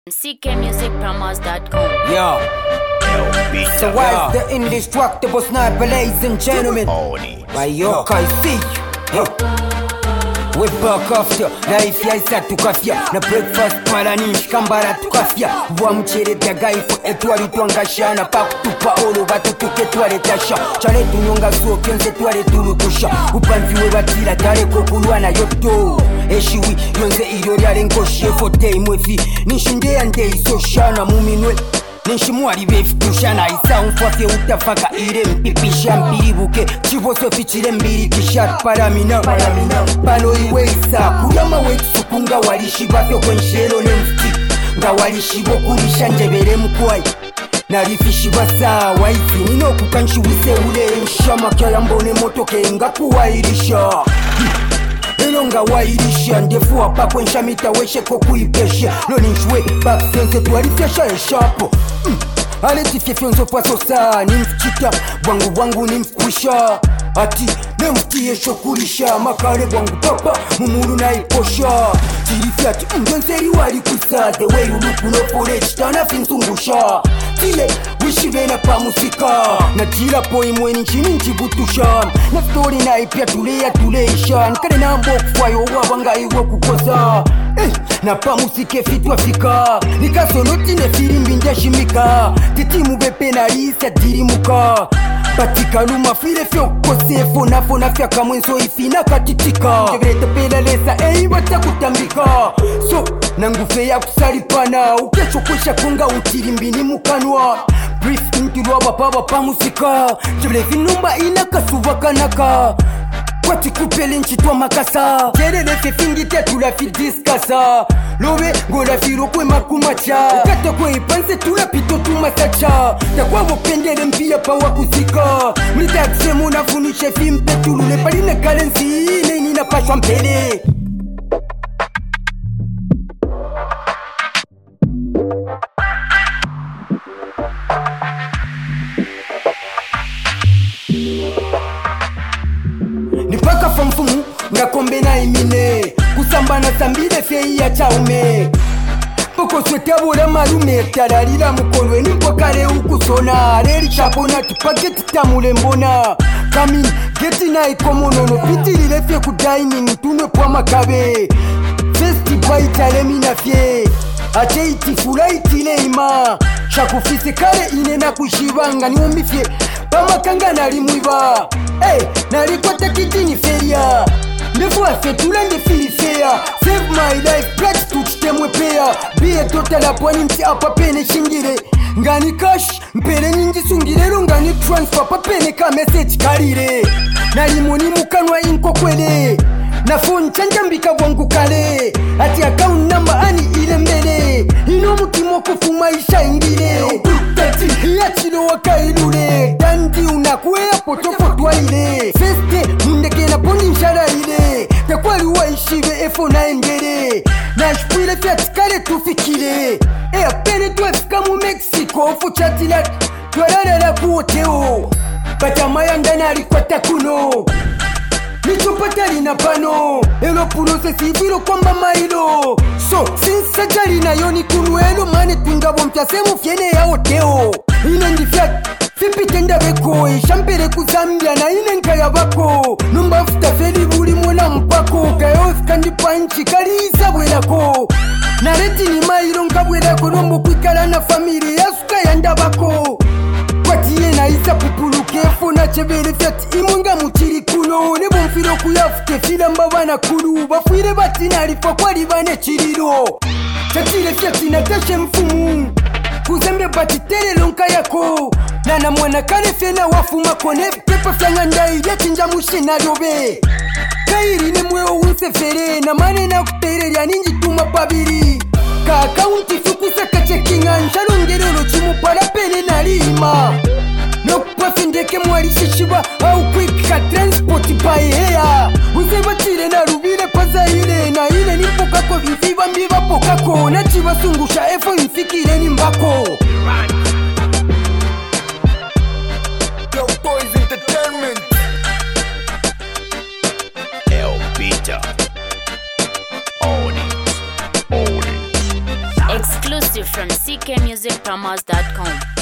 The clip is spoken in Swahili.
ckmusicpromos.com. Yo. So why is the indestructible sniper, ladies and gentlemen? Why yo see? We back after life yaisa tukafya na breakfast malanish kambara tukafya wa mchere tagaifu etwali twangashana pakutupa olo batutuke twale tasha chale tunyonga soke nze twale tulukusha upanviwe batira tale kokulwana yoto eshiwi yonze iyo lyale nkoshe fote imwefi nishinde yande isoshana muminwe Nishimwari befutushana isa umfafye utafaka ire mpipisha mbiribuke chivoso fichire mbiri kishat paramina Pano iwe isa kuyama wekisuku nga walishiba fyo kwenshero nemfti Nga walishibo kurisha njebere mkwai Narifishiba saa waizi nino kukanshiwise ule Nshama kya mbone motoke nga kuwairisha Elonga wairisha ndefu wapa kwensha mita weshe kukuipesha Loni nchwe baksense tuwarifyasha eshapo Aleti fyefyonzo paso saa ni mfchita Bwangu ni mfkwisha Ati ne mftiye shokurisha Makare bwangu papa mumuru na iposha Tirifyati mjonseri wali kusa The way you look no for it Tana finsungusha Tile wishivena pa musika Na jira po imweni nchini nchibutusha Na story na ipya tuleisha Nkare na mbo kufwayo wabanga iwo kukosa Na pa musike fitwa fika Nikasonoti ne firimbi njashimika Titimu bepe na risa dirimuka Batika luma file fyo kosefo Nafona fya kamwenso ifina katitika Kebreta pela lesa wata kutambika So nangufe ya kusaripana Ukecho kwesha kunga utirimbini mukanwa Brief intirwa bapa musika Kebreta numba inakasuva kanaka Kwati kupele nchitwa makasa Terele fefingi tetula fi diskasa Lowe ngola firo kwe makumacha Kata kwe ipanse tula pito tumasacha Takwa wopendele mpia pa wakuzika Mlita kusemo na funishe fimpe tulule Palina kalensi nini na pashwa mpele Nipaka famfumu ngakombe na imine Kusambana sambile fei ya chaume Poko swete abora marume Tararira mukonwe nipo kare ukusona Reri chapona tupageti tamule mbona Kamin geti na ikomonono Pitilile fye kudining tunwe kwa makabe Festival itale minafye Ache itifula itile ima Shakufise kare ine na kushibanga Niumifye pamakanga nalimwiba Nalikwata kitini feria Ndefu afetula ndefilifea Save my life, plati tuchitemwe pea Biye tota la pwani mti apapene shingire Ngani cash, mpele nyingi sungirero Ngani transfer, papene ka message karire Nalimoni mukanwa inko kwele Na phone chanja mbika wangu kale Ati account number ani ile mbele Ino mutimo kufuma isha ingile Yachilo waka ilule Dandi unakuea potofotwa ile Feste mundeke na poni nshara ile Tekwali waishive efo na engere Na shpuile fiatikale tufikile Apene tuafika mu Mexico Fuchatila tuarara kuoteo Batamaya ndana alikwata kuno Nichopatali na pano Elo pulose siviro kwamba mailo So sinsa jari na yoni kunuelo Mane tungabo mtasemu fiene ya oteo Ine ndifyat Fipitenda beko Ishampere kuzambia na ine nkaya bako Numba futa feli buli mwana mpako Kayof kandipa nchi kari isabwelako Nareti ni mailo nkabwelako Nombo kwikala na familia Suka yanda bako Kwatiye na isa pupuluke Fona chebele fyati imunga mutiri kuno Nebo mfiro kuyafute fila mbabana kulu Bafwire bati nalifa kwa libane chiriro Chatile fyati natashe mfumu Kuzembe bati tele lonka yako Nana mwana kane fena wafuma kone Pepa fyanga ndai yatinja mushe na dobe Kairi ne mweo unsefere Na mane na kutere ya ninji tuma pabiri Ka akaunti fukusa kachekinga Nshalongerolo chimu pala pene na lima Nokupafindeke mwari shishiba Au quick ka transport by air Uzeba chile na rubile paza ile Na ile nipokako viviva mbiva pokako Na chiva sungusha efo infikire ni mbako Yo Boys Entertainment El Peter Own it Exclusive exclusive from ckmusicpromos.com.